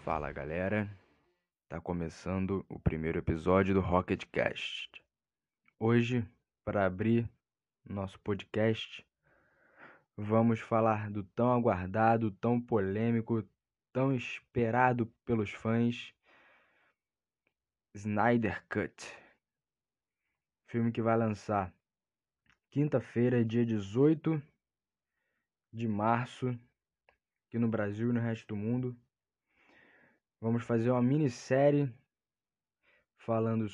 Fala galera, tá começando o primeiro episódio do Rocketcast. Hoje, para abrir nosso podcast, vamos falar do tão aguardado, tão polêmico, tão esperado pelos fãs Snyder Cut. Filme que vai lançar quinta-feira, dia 18 de março, aqui no Brasil e no resto do mundo. Vamos fazer uma minissérie falando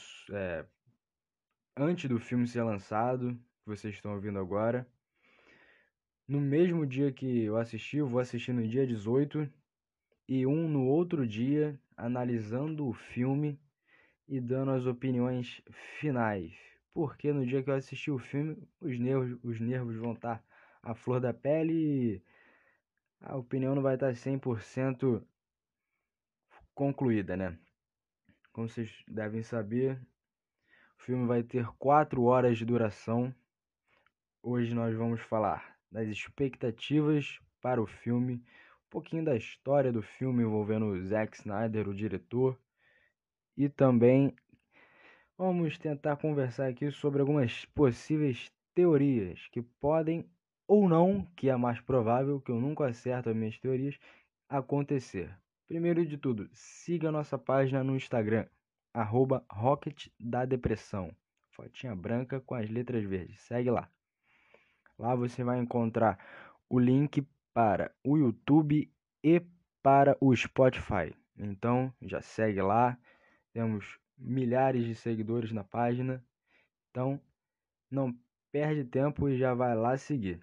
antes do filme ser lançado, que vocês estão ouvindo agora. No mesmo dia que eu vou assistir no dia 18 e no outro dia, analisando o filme e dando as opiniões finais. Porque no dia que eu assistir o filme, os nervos vão estar à flor da pele e a opinião não vai estar 100% concluída, né? Como vocês devem saber, o filme vai ter 4 horas de duração. Hoje nós vamos falar das expectativas para o filme, um pouquinho da história do filme envolvendo o Zack Snyder, o diretor, e também vamos tentar conversar aqui sobre algumas possíveis teorias que podem ou não, que é a mais provável, que eu nunca acerto as minhas teorias, acontecer. Primeiro de tudo, siga a nossa página no Instagram, @RocketDaDepressão. Fotinha branca com as letras verdes. Segue lá. Lá você vai encontrar o link para o YouTube e para o Spotify. Então já segue lá. Temos milhares de seguidores na página. Então não perde tempo e já vai lá seguir.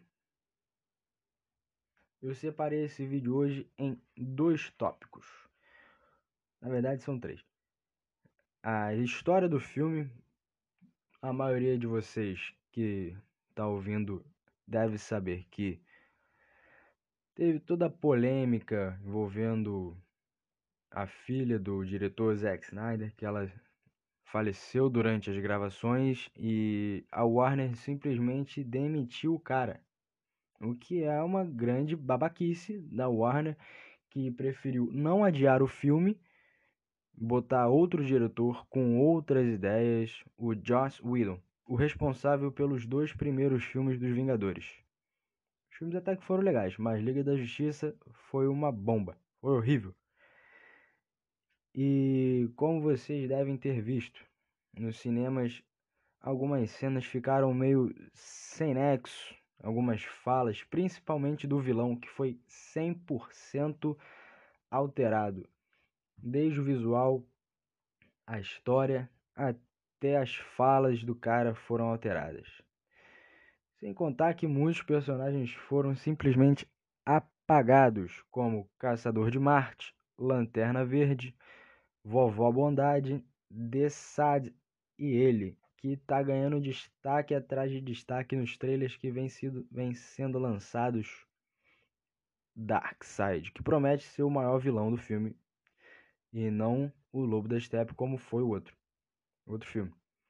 Eu separei esse vídeo hoje em 2 tópicos. Na verdade são 3. A história do filme. A maioria de vocês que está ouvindo deve saber que teve toda a polêmica envolvendo a filha do diretor Zack Snyder, que ela faleceu durante as gravações e a Warner simplesmente demitiu o cara. O que é uma grande babaquice da Warner, que preferiu não adiar o filme, botar outro diretor com outras ideias, o Joss Whedon, o responsável pelos 2 primeiros filmes dos Vingadores. Os filmes até que foram legais, mas Liga da Justiça foi uma bomba, foi horrível. E como vocês devem ter visto nos cinemas, algumas cenas ficaram meio sem nexo, algumas falas, principalmente do vilão, que foi 100% alterado. Desde o visual, a história, até as falas do cara foram alteradas. Sem contar que muitos personagens foram simplesmente apagados, como Caçador de Marte, Lanterna Verde, Vovó Bondade, Desaad e ele, que tá ganhando destaque atrás de destaque nos trailers que vem sendo lançados. Darkseid, que promete ser o maior vilão do filme e não o Lobo da Steppe como foi o outro filme.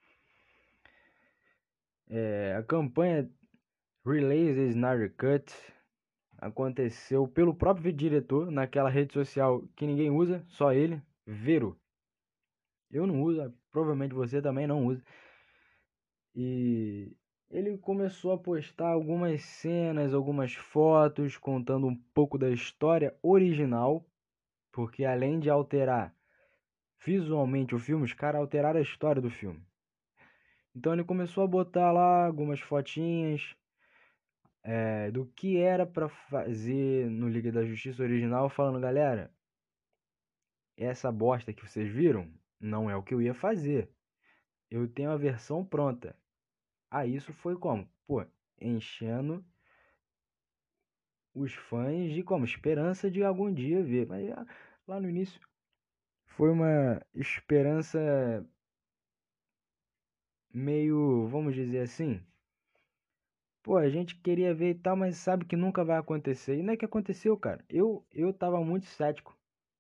A campanha Release Snyder Cut aconteceu pelo próprio diretor naquela rede social que ninguém usa, só ele, Vero. Eu não uso, provavelmente você também não usa. E ele começou a postar algumas cenas, algumas fotos, contando um pouco da história original, porque além de alterar visualmente o filme, os caras alteraram a história do filme. Então ele começou a botar lá algumas fotinhas do que era pra fazer no Liga da Justiça original, falando, galera, essa bosta que vocês viram não é o que eu ia fazer. Eu tenho a versão pronta. Isso foi como? Pô, enchendo os fãs de como? Esperança de algum dia ver. Mas lá no início foi uma esperança meio, vamos dizer assim. Pô, a gente queria ver e tal, mas sabe que nunca vai acontecer. E não é que aconteceu, cara. Eu tava muito cético.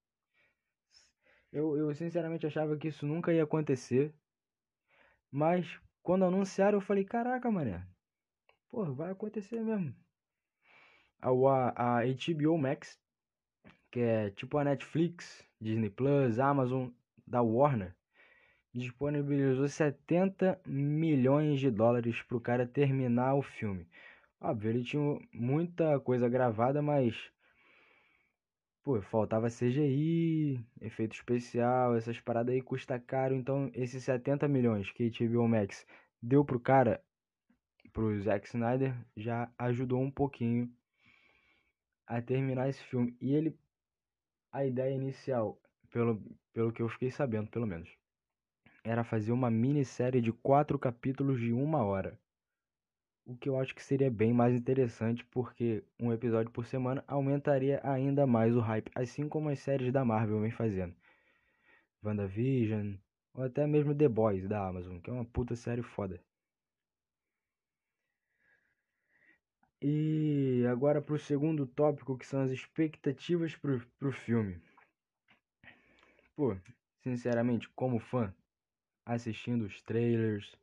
Eu sinceramente achava que isso nunca ia acontecer. Mas quando anunciaram, eu falei, caraca, mané. Pô, vai acontecer mesmo. A HBO Max, que é tipo a Netflix, Disney Plus, Amazon, da Warner, disponibilizou 70 milhões de dólares pro cara terminar o filme. Óbvio, ele tinha muita coisa gravada, mas pô, faltava CGI, efeito especial, essas paradas aí custa caro, então esses 70 milhões que a HBO Max deu pro cara, pro Zack Snyder, já ajudou um pouquinho a terminar esse filme. E ele, a ideia inicial, pelo que eu fiquei sabendo, pelo menos, era fazer uma minissérie de 4 capítulos de 1 hora. O que eu acho que seria bem mais interessante, porque um episódio por semana aumentaria ainda mais o hype, assim como as séries da Marvel vem fazendo. WandaVision, ou até mesmo The Boys da Amazon, que é uma puta série foda. E agora pro segundo tópico, que são as expectativas pro filme. Pô, sinceramente, como fã, assistindo os trailers,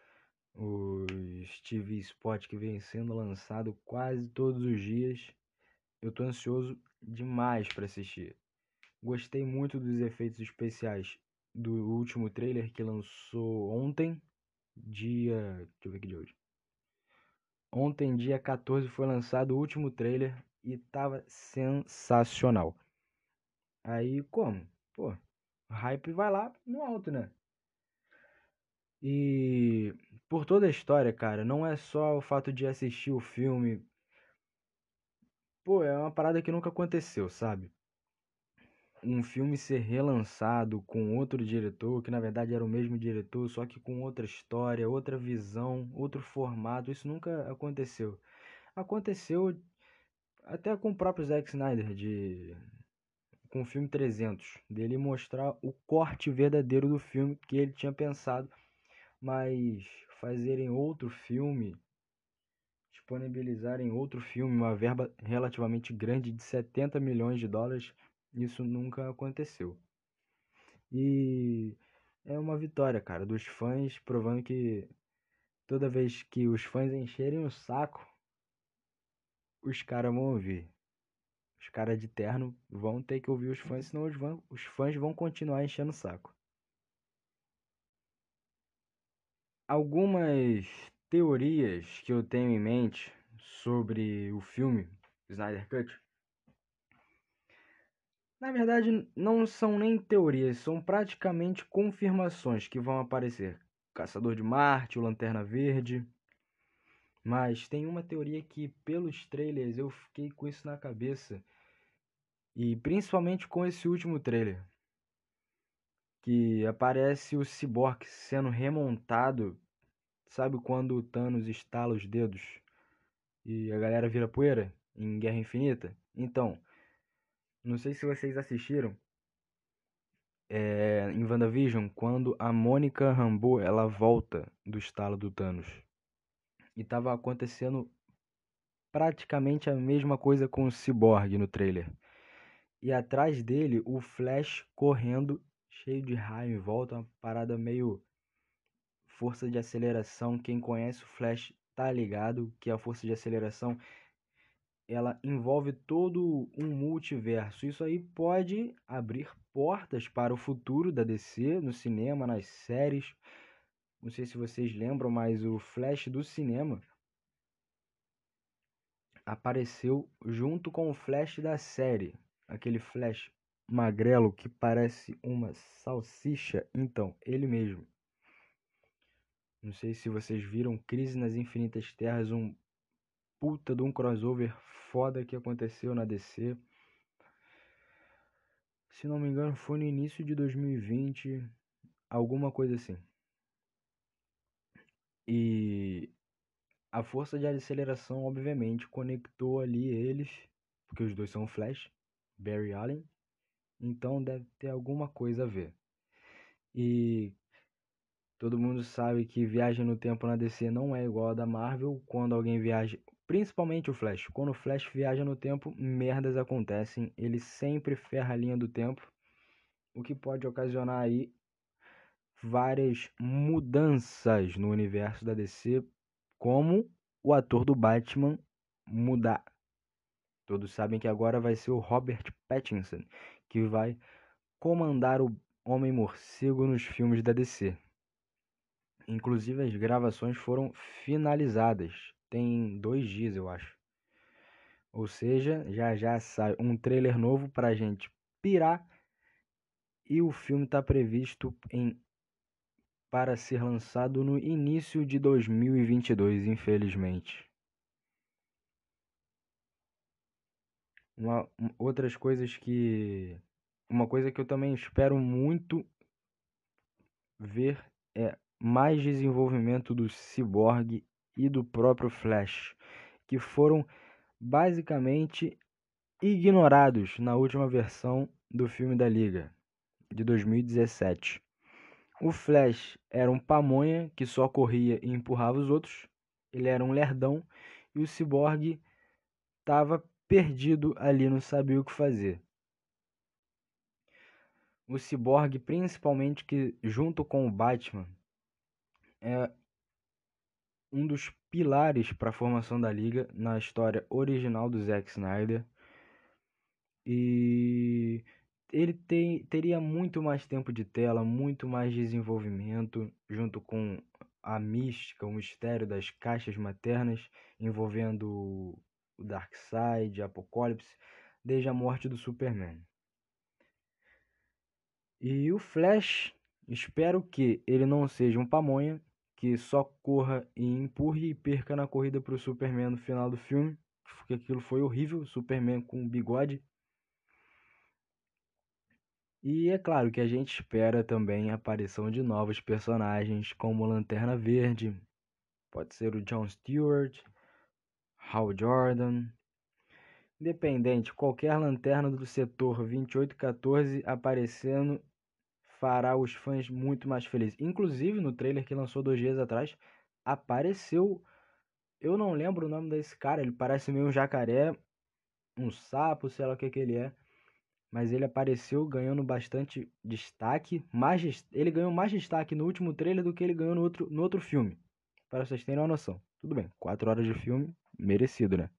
os TV Spot que vem sendo lançado quase todos os dias, eu tô ansioso demais para assistir. Gostei muito dos efeitos especiais do último trailer que lançou ontem, dia. Deixa eu ver aqui de hoje. Ontem, dia 14, foi lançado o último trailer e tava sensacional. Aí, como? Pô, o hype vai lá no alto, né? E por toda a história, cara, não é só o fato de assistir o filme. Pô, é uma parada que nunca aconteceu, sabe? Um filme ser relançado com outro diretor, que na verdade era o mesmo diretor, só que com outra história, outra visão, outro formato, isso nunca aconteceu. Aconteceu até com o próprio Zack Snyder, com o filme 300, dele mostrar o corte verdadeiro do filme que ele tinha pensado, mas fazerem outro filme, disponibilizarem outro filme, uma verba relativamente grande de 70 milhões de dólares, isso nunca aconteceu. E é uma vitória, cara, dos fãs, provando que toda vez que os fãs encherem o saco, os caras vão ouvir. Os caras de terno vão ter que ouvir os fãs, senão os fãs vão continuar enchendo o saco. Algumas teorias que eu tenho em mente sobre o filme Snyder Cut, na verdade não são nem teorias, são praticamente confirmações que vão aparecer. Caçador de Marte, o Lanterna Verde. Mas tem uma teoria que, pelos trailers, eu fiquei com isso na cabeça. E principalmente com esse último trailer. Que aparece o Cyborg sendo remontado. Sabe quando o Thanos estala os dedos e a galera vira poeira em Guerra Infinita? Então, não sei se vocês assistiram em WandaVision, quando a Mônica Rambeau ela volta do estalo do Thanos. E tava acontecendo praticamente a mesma coisa com o Cyborg no trailer. E atrás dele, o Flash correndo, cheio de raio em volta, uma parada meio força de aceleração. Quem conhece o Flash tá ligado que a força de aceleração ela envolve todo um multiverso. Isso aí pode abrir portas para o futuro da DC no cinema, nas séries. Não sei se vocês lembram, mas o Flash do cinema apareceu junto com o Flash da série. Aquele Flash magrelo que parece uma salsicha. Então, ele mesmo. Não sei se vocês viram Crise nas Infinitas Terras, um puta de um crossover foda que aconteceu na DC. Se não me engano, foi no início de 2020, alguma coisa assim. E a força de aceleração, obviamente, conectou ali eles, porque os dois são Flash, Barry Allen, então deve ter alguma coisa a ver. E todo mundo sabe que viagem no tempo na DC não é igual a da Marvel. Quando alguém viaja, principalmente o Flash, quando o Flash viaja no tempo, merdas acontecem. Ele sempre ferra a linha do tempo, o que pode ocasionar aí várias mudanças no universo da DC, como o ator do Batman mudar. Todos sabem que agora vai ser o Robert Pattinson que vai comandar o Homem-Morcego nos filmes da DC. Inclusive as gravações foram finalizadas. Tem 2 dias, eu acho. Ou seja, já sai um trailer novo pra gente pirar. E o filme está previsto para ser lançado no início de 2022, infelizmente. Outras coisas uma coisa que eu também espero muito ver é mais desenvolvimento do Cyborg e do próprio Flash, que foram basicamente ignorados na última versão do filme da Liga, de 2017. O Flash era um pamonha que só corria e empurrava os outros. Ele era um lerdão e o Cyborg estava perdido ali, não sabia o que fazer. O Cyborg, principalmente que junto com o Batman, é um dos pilares para a formação da Liga na história original do Zack Snyder. E ele teria muito mais tempo de tela, muito mais desenvolvimento, junto com a mística, o mistério das caixas maternas envolvendo o Darkseid, Apocalipse, desde a morte do Superman. E o Flash, espero que ele não seja um pamonha, que só corra e empurre e perca na corrida para o Superman no final do filme, porque aquilo foi horrível, Superman com bigode. E é claro que a gente espera também a aparição de novos personagens como Lanterna Verde, pode ser o Jon Stewart, Hal Jordan. Independente, qualquer lanterna do setor 2814 aparecendo fará os fãs muito mais felizes. Inclusive, no trailer que lançou 2 dias atrás, apareceu. Eu não lembro o nome desse cara, ele parece meio um jacaré, um sapo, sei lá o que ele é. Mas ele apareceu ganhando bastante destaque. Ele ganhou mais destaque no último trailer do que ele ganhou no outro filme. Para vocês terem uma noção. Tudo bem, 4 horas de filme, merecido, né?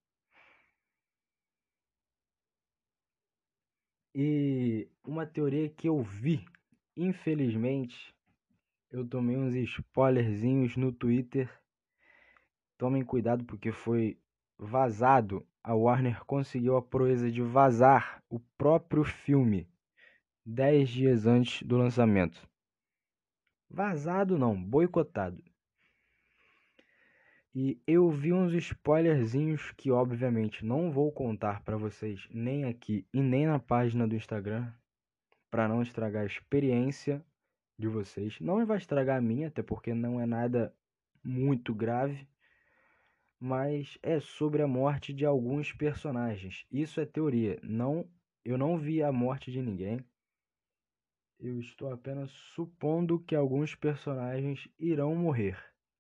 E uma teoria que eu vi, infelizmente, eu tomei uns spoilerzinhos no Twitter. Tomem cuidado porque foi vazado. A Warner conseguiu a proeza de vazar o próprio filme 10 dias antes do lançamento. Vazado não, boicotado. E eu vi uns spoilerzinhos que obviamente não vou contar para vocês nem aqui e nem na página do Instagram, para não estragar a experiência de vocês. Não vai estragar a minha, até porque não é nada muito grave, mas é sobre a morte de alguns personagens. Isso é teoria, eu não vi a morte de ninguém. Eu estou apenas supondo que alguns personagens irão morrer.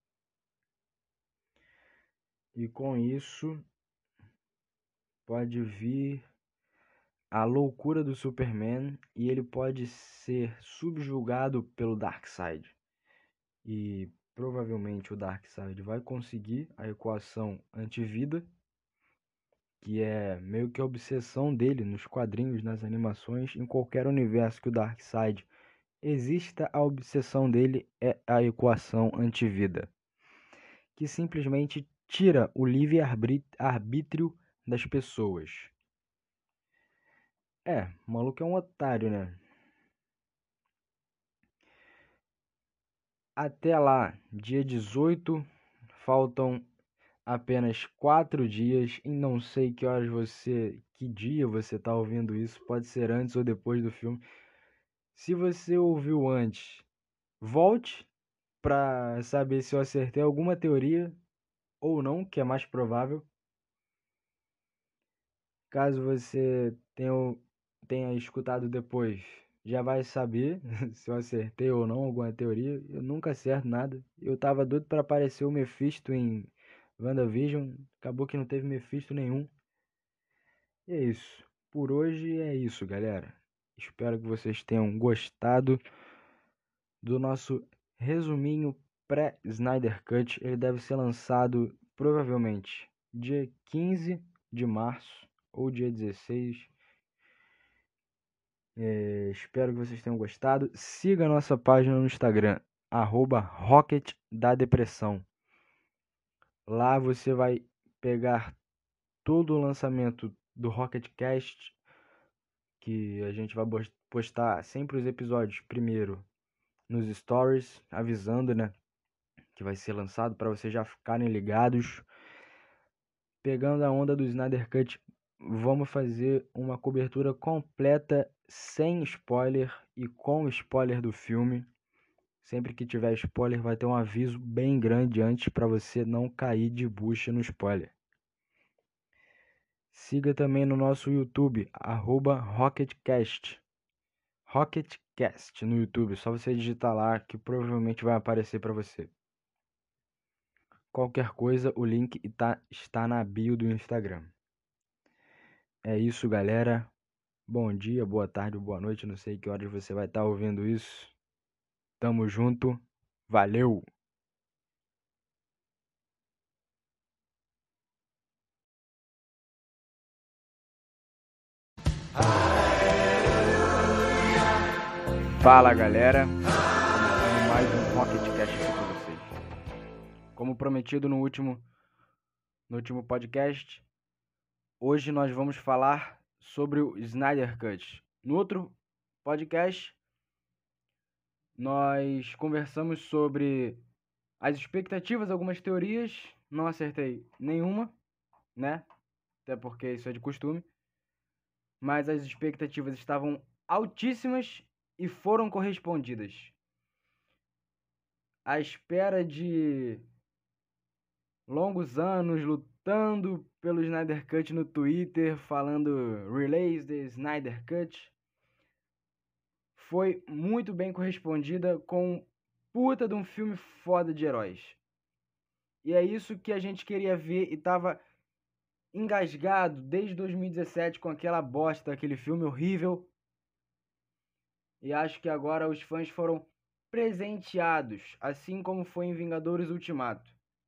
E com isso pode vir a loucura do Superman e ele pode ser subjugado pelo Darkseid. E provavelmente o Darkseid vai conseguir a equação antivida, que é meio que a obsessão dele nos quadrinhos, nas animações, em qualquer universo que o Darkseid exista, a obsessão dele é a equação antivida, que simplesmente tira o livre-arbítrio das pessoas. O maluco é um otário, né? Até lá, dia 18, faltam apenas 4 dias e não sei que dia você está ouvindo isso, pode ser antes ou depois do filme. Se você ouviu antes, volte para saber se eu acertei alguma teoria ou não, que é mais provável. Caso você tenha escutado depois, já vai saber se eu acertei ou não alguma teoria. Eu nunca acerto nada. Eu tava doido para aparecer o Mephisto em WandaVision, acabou que não teve Mephisto nenhum. E é isso. Por hoje é isso, galera. Espero que vocês tenham gostado do nosso resuminho pré-Snyder Cut. Ele deve ser lançado provavelmente dia 15 de março. ou dia 16. Espero que vocês tenham gostado. Siga a nossa página no Instagram, @RocketDaDepressão. Lá você vai pegar todo o lançamento do Rocketcast, que a gente vai postar sempre os episódios primeiro nos stories, avisando, né, que vai ser lançado para vocês já ficarem ligados. Pegando a onda do Snyder Cut, vamos fazer uma cobertura completa sem spoiler e com spoiler do filme. Sempre que tiver spoiler vai ter um aviso bem grande antes para você não cair de bucha no spoiler. Siga também no nosso YouTube, @RocketCast. RocketCast no YouTube, só você digitar lá que provavelmente vai aparecer para você. Qualquer coisa, o link está na bio do Instagram. É isso, galera. Bom dia, boa tarde ou boa noite, não sei que horas você vai estar ouvindo isso. Tamo junto, valeu! Fala, galera! Começando mais um Rocketcast aqui pra vocês. Como prometido no último podcast, hoje nós vamos falar sobre o Snyder Cut. No outro podcast, nós conversamos sobre as expectativas, algumas teorias, não acertei nenhuma, né? Até porque isso é de costume. Mas as expectativas estavam altíssimas e foram correspondidas. À espera de longos anos lutando pelo Snyder Cut no Twitter, falando Release the Snyder Cut, foi muito bem correspondida com um puta de um filme foda de heróis. E é isso que a gente queria ver e tava engasgado desde 2017 com aquela bosta, aquele filme horrível. E acho que agora os fãs foram presenteados, assim como foi em Vingadores Ultimato.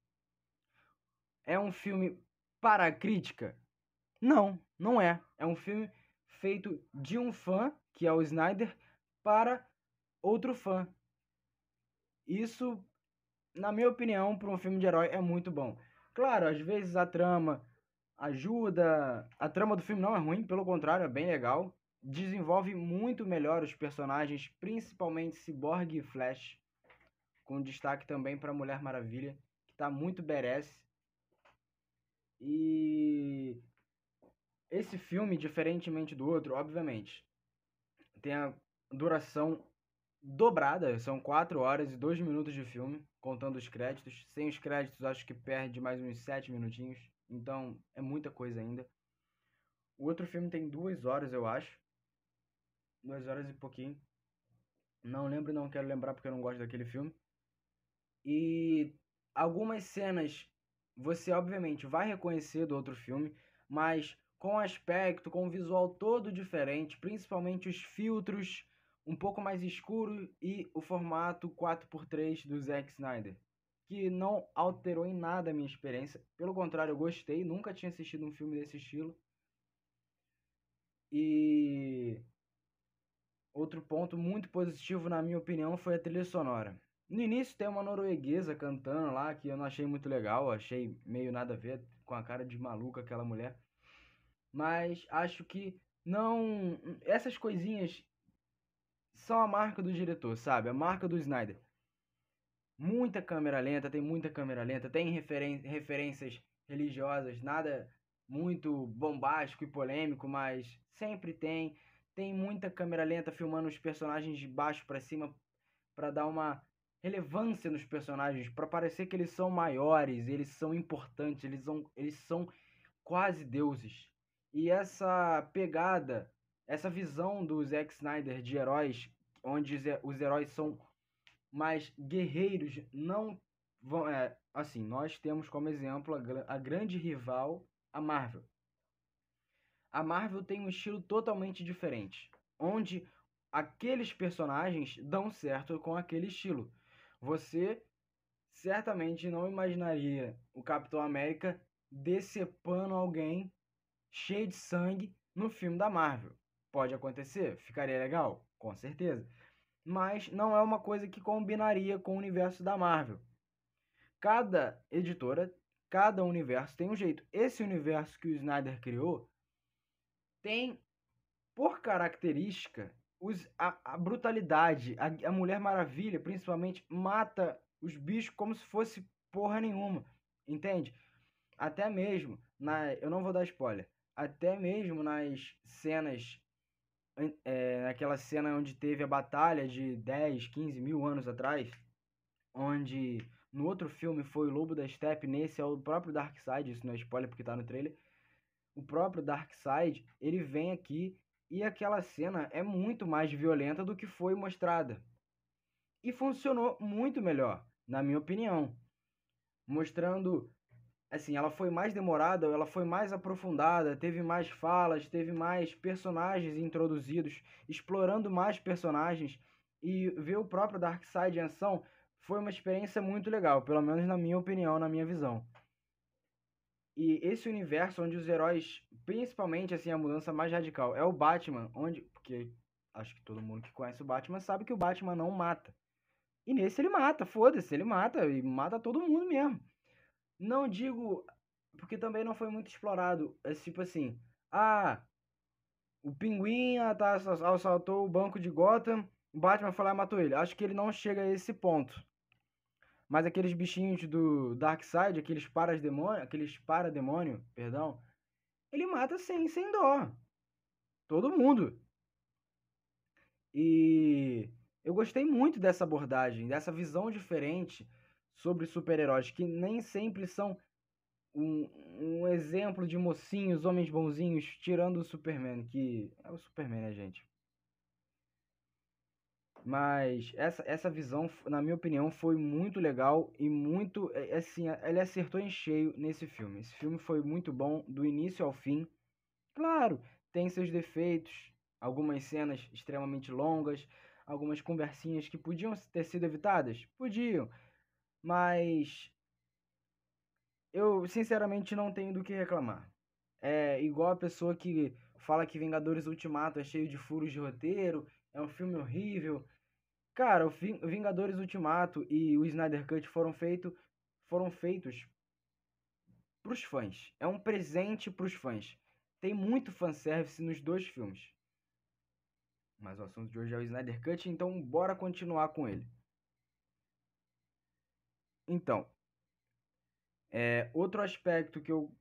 É um filme para a crítica? Não, não é. É um filme feito de um fã, que é o Snyder, para outro fã. Isso, na minha opinião, para um filme de herói é muito bom. Claro, às vezes a trama ajuda. A trama do filme não é ruim, pelo contrário, é bem legal. Desenvolve muito melhor os personagens, principalmente Cyborg e Flash, com destaque também para Mulher Maravilha, que tá muito badass. E esse filme, diferentemente do outro, obviamente, tem a duração dobrada, são 4 horas e 2 minutos de filme, contando os créditos. Sem os créditos, acho que perde mais uns 7 minutinhos, então é muita coisa ainda. O outro filme tem 2 horas, eu acho. 2 horas e pouquinho. Não lembro, não quero lembrar porque eu não gosto daquele filme. E algumas cenas você obviamente vai reconhecer do outro filme, mas com aspecto, com um visual todo diferente, principalmente os filtros um pouco mais escuro e o formato 4x3 do Zack Snyder, que não alterou em nada a minha experiência. Pelo contrário, eu gostei, nunca tinha assistido um filme desse estilo. E outro ponto muito positivo, na minha opinião, foi a trilha sonora. No início tem uma norueguesa cantando lá, que eu não achei muito legal, achei meio nada a ver, com a cara de maluca aquela mulher. Mas acho que não. Essas coisinhas são a marca do diretor, sabe? A marca do Snyder. Muita câmera lenta, tem muita câmera lenta, tem referências religiosas, nada muito bombástico e polêmico, mas sempre tem. Tem muita câmera lenta filmando os personagens de baixo para cima para dar uma relevância nos personagens, para parecer que eles são maiores, eles são importantes, eles são quase deuses. E essa pegada, essa visão do Zack Snyder de heróis, onde os heróis são mais guerreiros, não vão. Assim, nós temos como exemplo a grande rival, a Marvel. A Marvel tem um estilo totalmente diferente, onde aqueles personagens dão certo com aquele estilo. Você certamente não imaginaria o Capitão América decepando alguém cheio de sangue no filme da Marvel. Pode acontecer? Ficaria legal? Com certeza. Mas não é uma coisa que combinaria com o universo da Marvel. Cada editora, cada universo tem um jeito. Esse universo que o Snyder criou tem, por característica, a brutalidade. A Mulher Maravilha, principalmente, mata os bichos como se fosse porra nenhuma. Entende? Até mesmo, eu não vou dar spoiler, até mesmo nas cenas, naquela cena onde teve a batalha de 10, 15 mil anos atrás, onde no outro filme foi o Lobo da Steppe, nesse é o próprio Darkseid, isso não é spoiler porque tá no trailer, o próprio Darkseid, ele vem aqui e aquela cena é muito mais violenta do que foi mostrada. E funcionou muito melhor, na minha opinião, mostrando, assim, ela foi mais demorada, ela foi mais aprofundada, teve mais falas, teve mais personagens introduzidos, explorando mais personagens, e ver o próprio Darkseid em ação foi uma experiência muito legal, pelo menos na minha opinião, na minha visão. E esse universo onde os heróis, principalmente assim, a mudança mais radical é o Batman, porque acho que todo mundo que conhece o Batman sabe que o Batman não mata. E nesse ele mata, foda-se, ele mata e mata todo mundo mesmo. Não digo, porque também não foi muito explorado, é tipo assim, o Pinguim assaltou o banco de Gotham, o Batman foi lá e matou ele. Acho que ele não chega a esse ponto. Mas aqueles bichinhos do Darkseid, aqueles parademônio, perdão, ele mata sem dó. Todo mundo. E eu gostei muito dessa abordagem, dessa visão diferente sobre super-heróis, que nem sempre são um exemplo de mocinhos, homens bonzinhos, tirando o Superman, que é o Superman, né, gente? Mas essa visão, na minha opinião, foi muito legal e muito, assim, ele acertou em cheio nesse filme. Esse filme foi muito bom do início ao fim. Claro, tem seus defeitos, algumas cenas extremamente longas, algumas conversinhas que podiam ter sido evitadas? Podiam, mas eu sinceramente não tenho do que reclamar. É igual a pessoa que fala que Vingadores Ultimato é cheio de furos de roteiro, é um filme horrível. Cara, o Vingadores Ultimato e o Snyder Cut foram feitos pros fãs. É um presente pros fãs. Tem muito fanservice nos dois filmes. Mas o assunto de hoje é o Snyder Cut, então bora continuar com ele. Então, outro aspecto que eu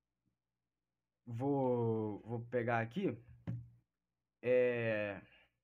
vou pegar aqui é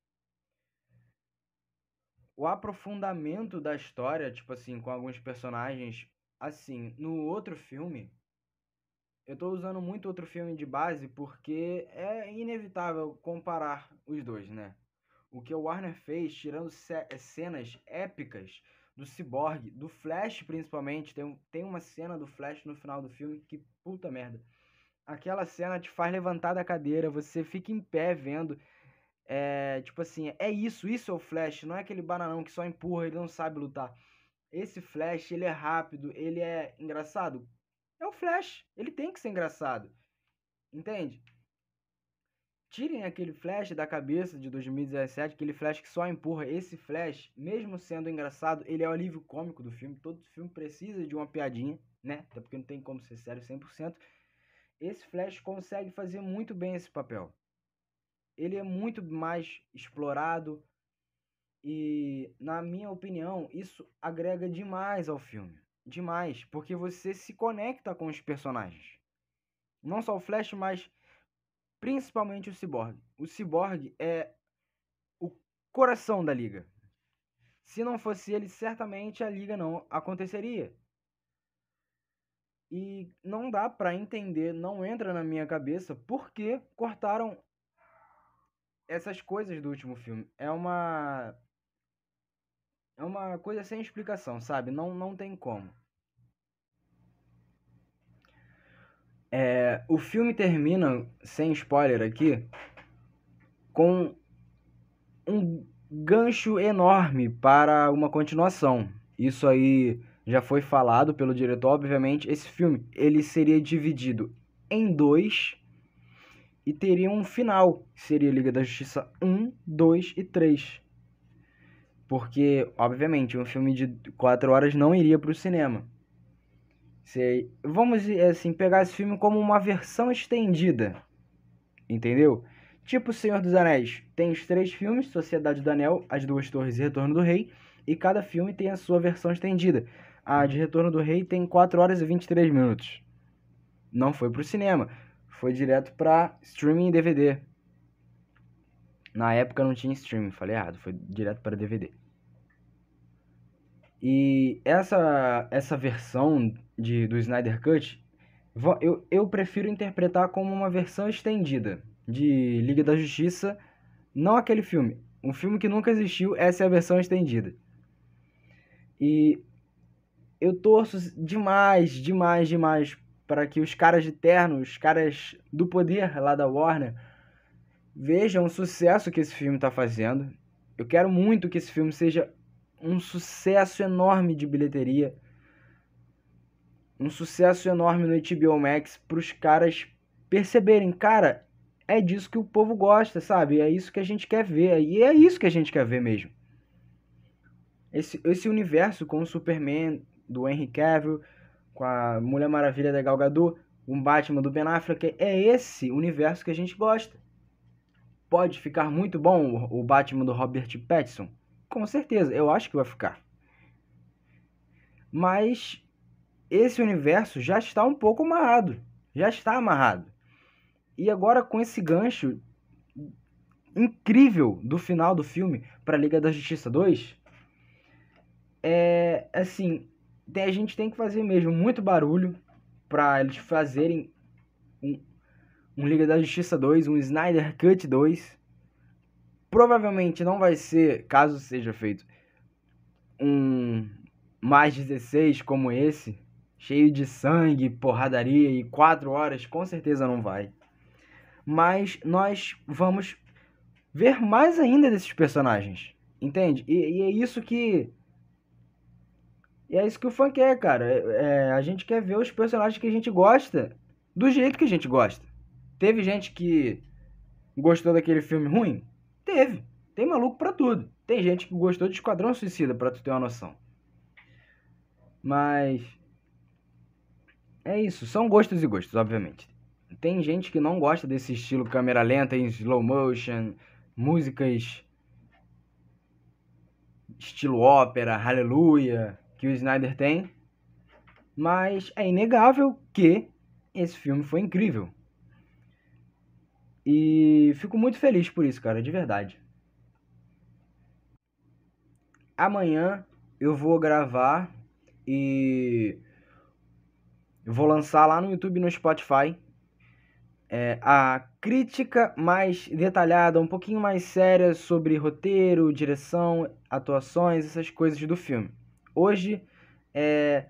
o aprofundamento da história, tipo assim, com alguns personagens. Assim, no outro filme, eu tô usando muito outro filme de base porque é inevitável comparar os dois, né? O que o Warner fez, tirando cenas épicas do Cyborg, do Flash principalmente, tem uma cena do Flash no final do filme que, puta merda. Aquela cena te faz levantar da cadeira, você fica em pé vendo. Tipo assim, isso é o Flash, não é aquele bananão que só empurra, ele não sabe lutar. Esse Flash, ele é rápido, ele é engraçado. É o Flash, ele tem que ser engraçado, entende? Tirem aquele Flash da cabeça de 2017, aquele Flash que só empurra. Esse Flash, mesmo sendo engraçado, ele é o alívio cômico do filme. Todo filme precisa de uma piadinha, né? Até porque não tem como ser sério 100%. Esse Flash consegue fazer muito bem esse papel. Ele é muito mais explorado e, na minha opinião, isso agrega demais ao filme. Demais, porque você se conecta com os personagens. Não só o Flash, mas principalmente o Cyborg. O Cyborg é o coração da liga. Se não fosse ele, certamente a liga não aconteceria. E não dá pra entender, não entra na minha cabeça por que cortaram essas coisas do último filme. É uma coisa sem explicação, sabe? Não tem como. O filme termina, sem spoiler aqui, com um gancho enorme para uma continuação. Isso aí já foi falado pelo diretor. Obviamente, esse filme ele seria dividido em dois, e teria um final, que seria Liga da Justiça 1, 2 e 3. Porque, obviamente, um filme de 4 horas não iria para o cinema. Vamos, assim, pegar esse filme como uma versão estendida, entendeu? Tipo O Senhor dos Anéis. Tem os 3 filmes, Sociedade do Anel, As Duas Torres e Retorno do Rei, e cada filme tem a sua versão estendida. A de Retorno do Rei tem 4 horas e 23 minutos. Não foi pro cinema, foi direto pra streaming e DVD. Na época não tinha streaming, falei errado, foi direto para DVD. E essa versão do Snyder Cut, eu prefiro interpretar como uma versão estendida de Liga da Justiça, não aquele filme. Um filme que nunca existiu, essa é a versão estendida. E eu torço demais para que os caras de terno, os caras do poder lá da Warner, vejam o sucesso que esse filme está fazendo. Eu quero muito que esse filme seja um sucesso enorme de bilheteria, um sucesso enorme no HBO Max, para os caras perceberem, cara, é disso que o povo gosta, sabe? É isso que a gente quer ver, e é isso que a gente quer ver mesmo. Esse universo com o Superman do Henry Cavill, com a Mulher Maravilha da Gal Gadot, um Batman do Ben Affleck, é esse universo que a gente gosta. Pode ficar muito bom o Batman do Robert Pattinson? Com certeza, eu acho que vai ficar. Mas esse universo já está um pouco amarrado. Já está amarrado. E agora com esse gancho incrível do final do filme para Liga da Justiça 2, assim, a gente tem que fazer mesmo muito barulho para eles fazerem um Liga da Justiça 2, um Snyder Cut 2. Provavelmente não vai ser, caso seja feito, um mais 16 como esse, cheio de sangue, porradaria e 4 horas, com certeza não vai. Mas nós vamos ver mais ainda desses personagens, entende? E é isso que... E é isso que o fã quer, cara. A gente quer ver os personagens que a gente gosta do jeito que a gente gosta. Teve gente que gostou daquele filme ruim? Teve. Tem maluco pra tudo. Tem gente que gostou de Esquadrão Suicida, pra tu ter uma noção. Mas é isso. São gostos e gostos, obviamente. Tem gente que não gosta desse estilo câmera lenta em slow motion, músicas estilo ópera, aleluia, que o Snyder tem. Mas é inegável que esse filme foi incrível. E fico muito feliz por isso, cara, de verdade. Amanhã eu vou gravar e eu vou lançar lá no YouTube e no Spotify a crítica mais detalhada, um pouquinho mais séria sobre roteiro, direção, atuações, essas coisas do filme. Hoje é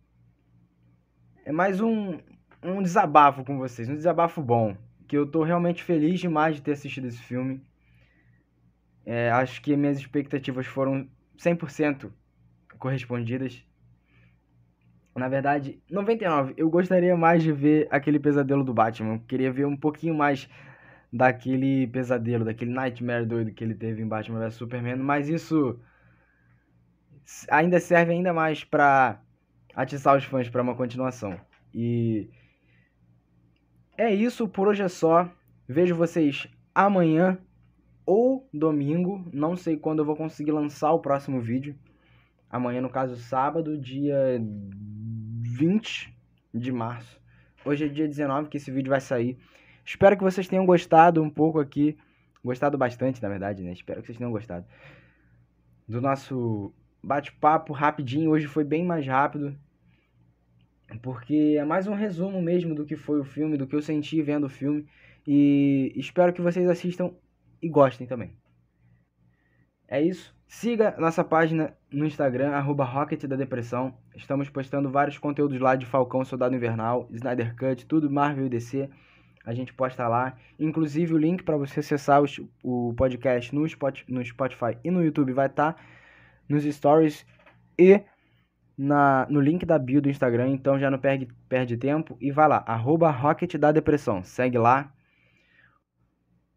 mais um desabafo com vocês, um desabafo bom, que eu tô realmente feliz demais de ter assistido esse filme. Acho que minhas expectativas foram 100% correspondidas. Na verdade, 99. Eu gostaria mais de ver aquele pesadelo do Batman. Eu queria ver um pouquinho mais daquele pesadelo, daquele nightmare doido que ele teve em Batman vs Superman. Mas isso ainda serve ainda mais pra atiçar os fãs pra uma continuação. E é isso, por hoje é só. Vejo vocês amanhã ou domingo. Não sei quando eu vou conseguir lançar o próximo vídeo. Amanhã, no caso, sábado, dia 20 de março. Hoje é dia 19 que esse vídeo vai sair. Espero que vocês tenham gostado um pouco aqui. Gostado bastante, na verdade, né? Espero que vocês tenham gostado do nosso bate-papo rapidinho. Hoje foi bem mais rápido, porque é mais um resumo mesmo do que foi o filme, do que eu senti vendo o filme. E espero que vocês assistam e gostem também. É isso. Siga nossa página no Instagram, @Rocket da Depressão. Estamos postando vários conteúdos lá de Falcão, Soldado Invernal, Snyder Cut, tudo Marvel e DC. A gente posta lá. Inclusive o link para você acessar o podcast no Spotify e no YouTube vai estar nos stories e no link da bio do Instagram. Então já não perde tempo e vai lá, @Rocket da Depressão. Segue lá.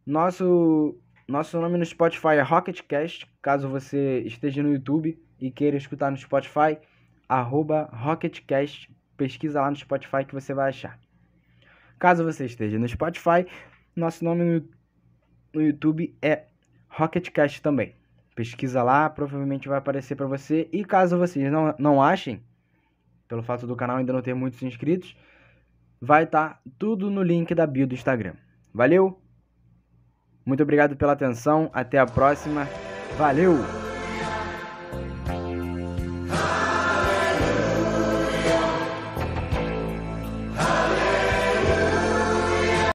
Nosso nome no Spotify é RocketCast. Caso você esteja no YouTube e queira escutar no Spotify, @RocketCast. Pesquisa lá no Spotify que você vai achar. Caso você esteja no Spotify, nosso nome no YouTube é RocketCast também. Pesquisa lá, provavelmente vai aparecer para você. E caso vocês não achem, pelo fato do canal ainda não ter muitos inscritos, vai estar tudo no link da bio do Instagram. Valeu? Muito obrigado pela atenção. Até a próxima. Valeu!